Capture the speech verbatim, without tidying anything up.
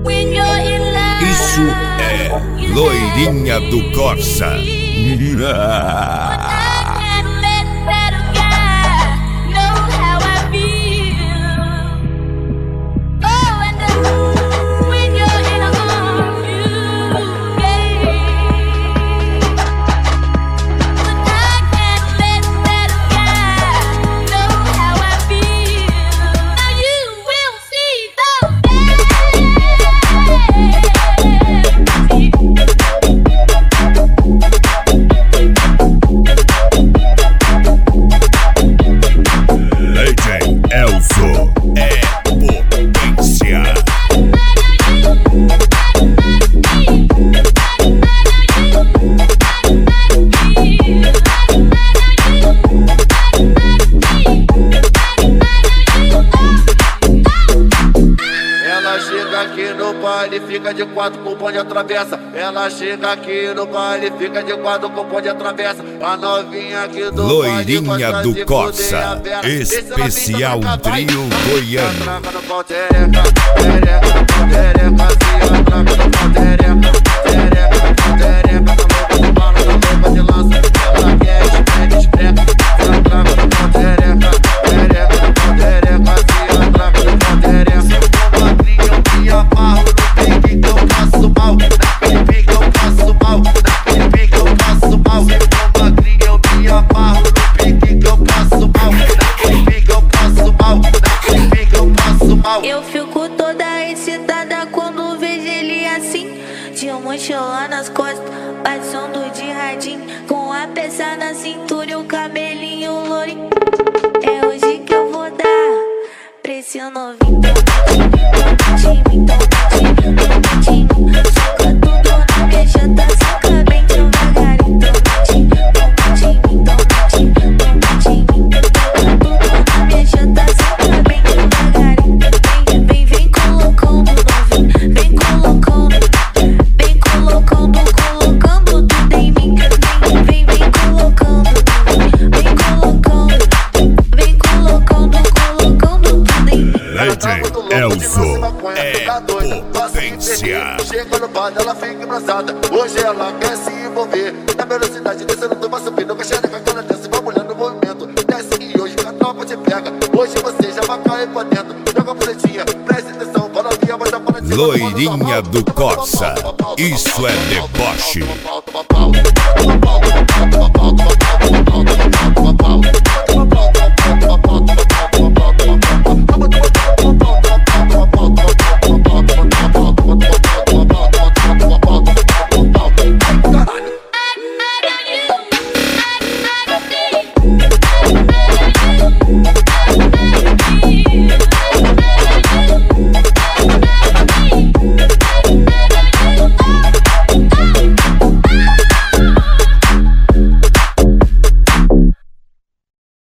Isso é Loirinha do Corsa. Fica de quatro com o bonde atravessa. Ela chega aqui no baile, fica de quatro com o bonde atravessa. A novinha aqui do Loirinha do Corsa, especial trio goiano. Eu fico toda excitada quando vejo ele assim, de mochila nas costas, passando de radinho, com a peça na cintura e o cabelinho lourinho. É hoje que eu vou dar pra esse novinho. Tomatinho, tomatinho, tomatinho, soca tudo na minha janta, soca bem devagarinho. Tomatinho, tomatinho, tomatinho, tomatinho, soca tudo na minha janta, soca bem devagarinho. Vem, vem colocando novinho, vem colocando, vem colocando, colocando tudo em mim. Vem, vem, vem colocando novinho, vem colocando, vem colocando, colocando tudo em mim. Legend Elzo é potência. Chega no bar, ela fica embraçada. Hoje ela quer se envolver. Na velocidade descendo, tu vai subindo. Com a xereca, quando desce, vai molhando o movimento. Desce e hoje a tropa te pega. Hoje você já vai cair pra dentro. Joga a boletinha, preste atenção. Fala aqui, a voz da bola de Loirinha do Corsa, isso é deboche.